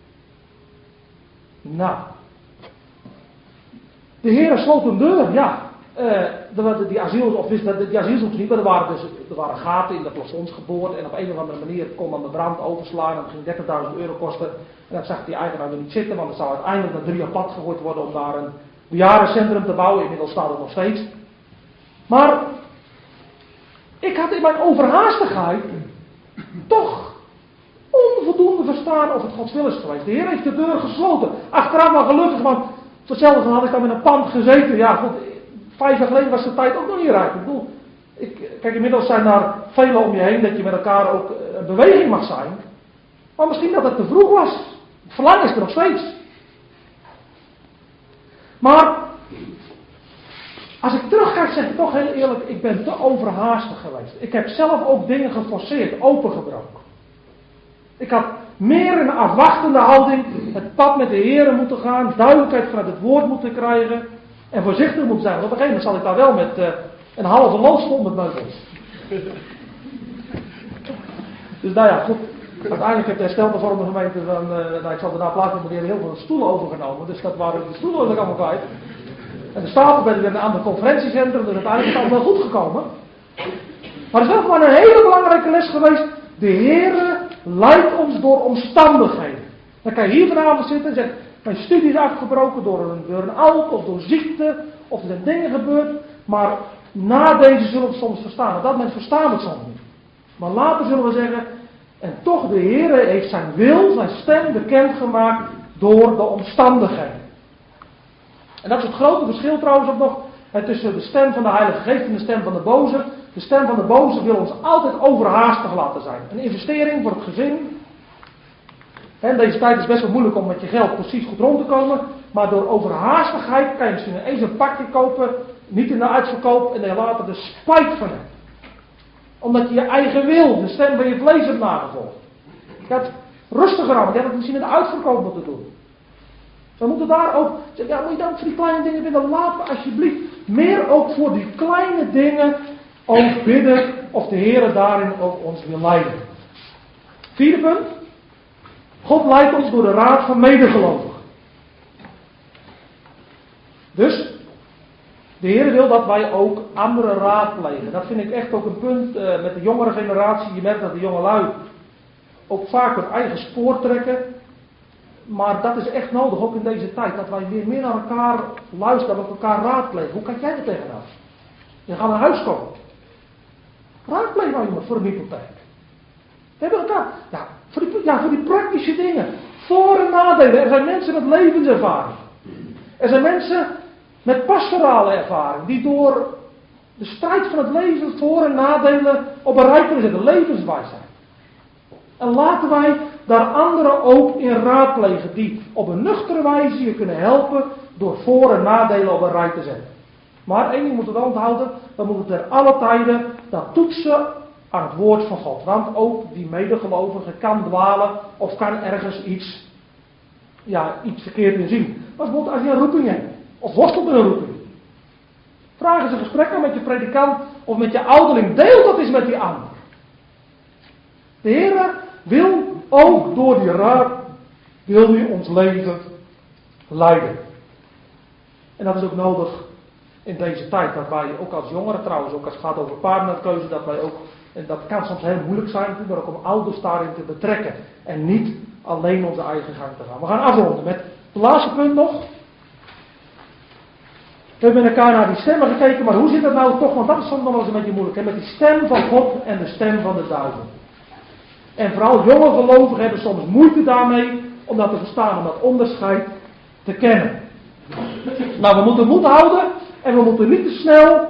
Nou, de Heer sloot een deur, ja. Die asielzoekers niet, maar er waren gaten in de plafonds geboord en op een of andere manier kon dan de brand overslaan en dat ging €30.000 kosten. En dat zag die eigenaar weer niet zitten, want het zou uiteindelijk naar 3 jaar plat gegooid worden om daar een bejaardencentrum te bouwen. Inmiddels staat het nog steeds. Maar ik had in mijn overhaastigheid toch onvoldoende verstaan of het Gods wil is geweest. De Heer heeft de deur gesloten. Achteraf wel gelukkig, want hetzelfde had ik dan in een pand gezeten. Ja, goed, 5 jaar geleden was de tijd ook nog niet rijp. Ik bedoel, Kijk, inmiddels zijn daar velen om je heen dat je met elkaar ook een beweging mag zijn. Maar misschien dat het te vroeg was. Het verlangen is er nog steeds. Maar als ik terugkijk, zeg ik toch heel eerlijk, ik ben te overhaastig geweest. Ik heb zelf ook dingen geforceerd, opengebroken. Ik had meer in een afwachtende houding het pad met de Heer moeten gaan, duidelijkheid vanuit het woord moeten krijgen en voorzichtig moeten zijn. Want op een gegeven moment zal ik daar wel met een halve loods vol met meubels. Dus nou ja, goed. Uiteindelijk heeft de herstelvormende gemeente van, ik zal daarna plaatsen, maar die hebben heel veel stoelen overgenomen. Dus dat waren de stoelen ook allemaal kwijt. En de stapel werden weer een ander conferentiecentrum, dus uiteindelijk is het allemaal goed gekomen. Maar het is wel maar een hele belangrijke les geweest. De Heere leidt ons door omstandigheden. Dan kan je hier vanavond zitten en zeggen, mijn studie is afgebroken door een burn-out of door ziekte, of er zijn dingen gebeurd. Maar na deze zullen we het soms verstaan. Op dat moment verstaan we het soms niet. Maar later zullen we zeggen, en toch de Heere heeft zijn wil, zijn stem bekendgemaakt door de omstandigheden. En dat is het grote verschil trouwens ook nog tussen de stem van de Heilige Geest en de stem van de boze. De stem van de boze wil ons altijd overhaastig laten zijn. Een investering voor het gezin. En deze tijd is best wel moeilijk om met je geld precies goed rond te komen. Maar door overhaastigheid kan je misschien eens een pakje kopen, niet in de uitverkoop en dan later de spijt van hebt. Omdat je je eigen wil, de stem van je vlees hebt nagevolgd. Je had rustiger aan, want je had het misschien in de uitverkoop moeten doen. We moeten daar ook zeggen, ja, moet je dan voor die kleine dingen willen, laten we alsjeblieft meer ook voor die kleine dingen ook bidden of de Heer daarin ook ons wil leiden. Vierde punt. God leidt ons door de raad van medegelovigen. Dus, de Heer wil dat wij ook anderen raadplegen. Dat vind ik echt ook een punt met de jongere generatie. Je merkt dat de jongelui ook vaak hun eigen spoor trekken. Maar dat is echt nodig, ook in deze tijd. Dat wij weer meer naar elkaar luisteren, dat we elkaar raadplegen. Hoe kijk jij er tegenaan? Je gaat een huis kopen. Raadpleeg nou iemand voor een hypotheek. We hebben elkaar. Ja, voor die praktische dingen. Voor- en nadelen. Er zijn mensen met levenservaring. Er zijn mensen met pastorale ervaring. Die door de strijd van het leven voor- en nadelen op een rij kunnen zetten. Levenswijsheid. En laten wij daar anderen ook in raadplegen. Die op een nuchtere wijze je kunnen helpen. Door voor- en nadelen op een rij te zetten. Maar één ding moeten we wel onthouden. We moeten ter alle tijden dat toetsen aan het woord van God. Want ook die medegelovige kan dwalen of kan ergens iets verkeerd in zien. Maar bijvoorbeeld als je een roeping hebt. Of worstelt met een roeping. Vraag eens een gesprek aan met je predikant of met je ouderling. Deel dat eens met die ander. De Heer wil ook door die raad, wil hij ons leven leiden. En dat is ook nodig in deze tijd. Dat wij ook als jongeren trouwens, ook als het gaat over partnerkeuze, dat wij ook, en dat kan soms heel moeilijk zijn, maar ook om ouders daarin te betrekken. En niet alleen onze eigen gang te gaan. We gaan afronden met het laatste punt nog. We hebben met elkaar naar die stemmen gekeken, maar hoe zit dat nou toch, want dat is soms nog wel eens een beetje moeilijk, hè? Met die stem van God en de stem van de duivel. En vooral jonge gelovigen hebben soms moeite daarmee om dat te verstaan, om dat onderscheid te kennen. Nou, we moeten moed houden en we moeten niet te snel,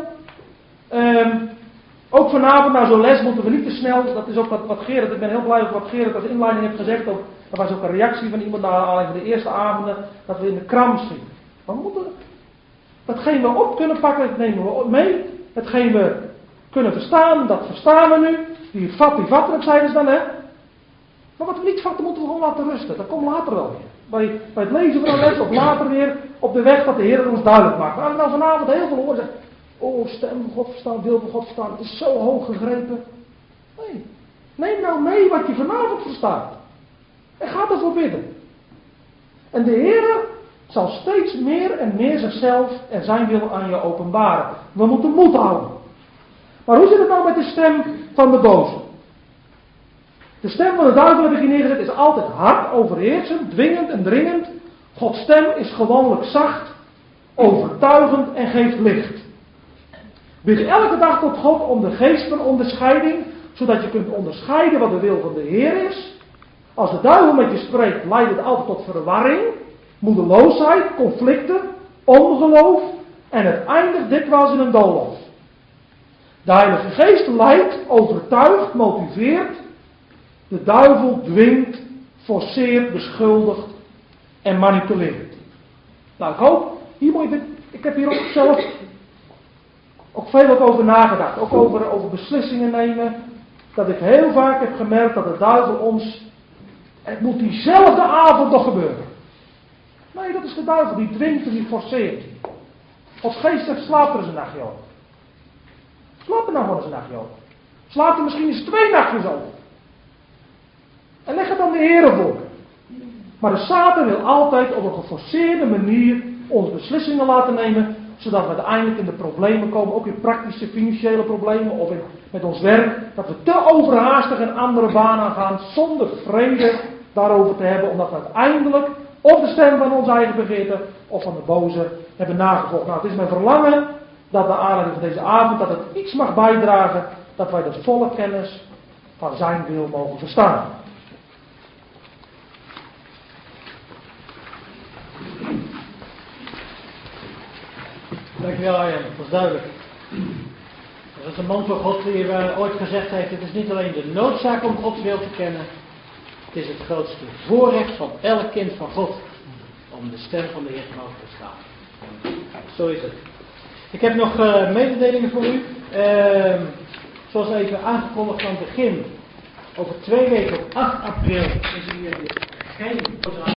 ook vanavond na zo'n les moeten we niet te snel, dat is ook wat Gerard, ik ben heel blij wat Gerard als inleiding heeft gezegd, ook, dat was ook een reactie van iemand naar de eerste avonden, dat we in de kram schieten. Maar we moeten, datgene we op kunnen pakken, dat nemen we mee, hetgeen we kunnen verstaan, dat verstaan we nu, die vatten, dat zeiden ze dan, hè. Maar wat we niet vatten, moeten we gewoon laten rusten. Dat komt later wel weer. Bij het lezen van een les of later weer op de weg dat de Heer ons duidelijk maakt. Maar als we nou vanavond heel veel horen zeggen, oh, stem van God verstaan, wil van God verstaan, het is zo hoog gegrepen. Nee, neem nou mee wat je vanavond verstaat. En ga ervoor bidden. En de Heer zal steeds meer en meer zichzelf en zijn wil aan je openbaren. We moeten moed houden. Maar hoe zit het nou met de stem van de boze? De stem van de duivel, heb ik hier neergezet, is altijd hard, overheersend, dwingend en dringend. Gods stem is gewoonlijk zacht, overtuigend en geeft licht. Bid elke dag tot God om de geest van onderscheiding, zodat je kunt onderscheiden wat de wil van de Heer is. Als de duivel met je spreekt, leidt het altijd tot verwarring, moedeloosheid, conflicten, ongeloof en het eindigt dikwijls in een doolhof. De Heilige Geest leidt, overtuigt, motiveert. De duivel dwingt, forceert, beschuldigt en manipuleert. Nou, ik hoop, ik heb hier ook zelf ook veel over nagedacht. Ook over beslissingen nemen. Dat ik heel vaak heb gemerkt dat de duivel ons, het moet diezelfde avond nog gebeuren. Nee, dat is de duivel, die dwingt en die forceert. Gods Geest zegt, slaap er eens een nachtje over. Slaap er nou gewoon eens een nachtje over. Slaap er misschien eens 2 nachtjes over. En leg het dan de Heer voor. Maar de Satan wil altijd op een geforceerde manier onze beslissingen laten nemen, zodat we uiteindelijk in de problemen komen, ook in praktische financiële problemen of met ons werk, dat we te overhaastig een andere baan aangaan, zonder vrede daarover te hebben, omdat we uiteindelijk of de stem van onze eigen begeerte of van de boze hebben nagevolgd. Nou, het is mijn verlangen dat de aanleiding van deze avond, dat het iets mag bijdragen, dat wij de volle kennis van zijn wil mogen verstaan. Dankjewel Arjen, dat was duidelijk. Dat is een man van God die ooit gezegd heeft, het is niet alleen de noodzaak om Gods wil te kennen, het is het grootste voorrecht van elk kind van God, om de stem van de Heer te mogen verstaan. Zo is het. Ik heb nog mededelingen voor u. Zoals even aangekondigd aan het begin, over 2 weken op 8 april is hier geen